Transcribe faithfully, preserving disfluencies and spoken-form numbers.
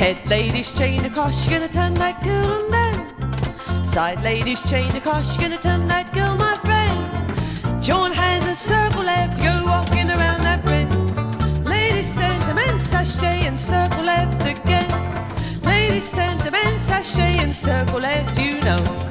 Head ladies chain across, you're gonna turn that girl and then side ladies chain across, you're gonna turn that girl, my friend. Join hands and circle left, go walking around that ring. Ladies sentiment, sachet and circle left again. Ladies sentiment, sachet and circle left, you know.